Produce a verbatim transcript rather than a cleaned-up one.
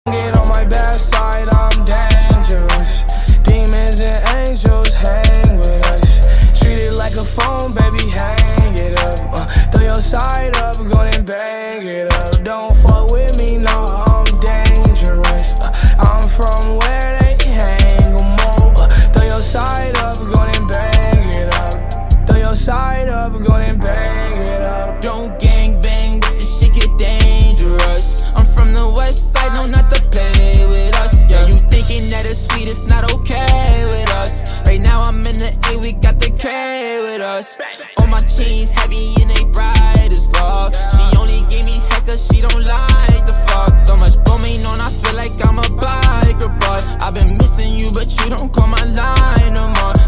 Get on my bad side, I'm dangerous. Demons and angels hang with us. Treat it like a phone, baby, hang it up. Uh, throw your side up, go and bang it up. Don't fuck with me, no, I'm dangerous. Uh, I'm from where they hang em all. Uh, throw your side up, go and bang it up. Throw your side up, go and bang it up. Don't gang bang, but this shit get dangerous. I'm from the west side, no, not to play with us. Yeah, you thinking that it's sweet, it's not okay with us. Right now I'm in the A, we got the K with us. All my chains heavy and they bright as fuck. She only gave me heck cause she don't like the fuck. So much going on, I feel like I'm a biker, but I've been missing you, but you don't call my line no more.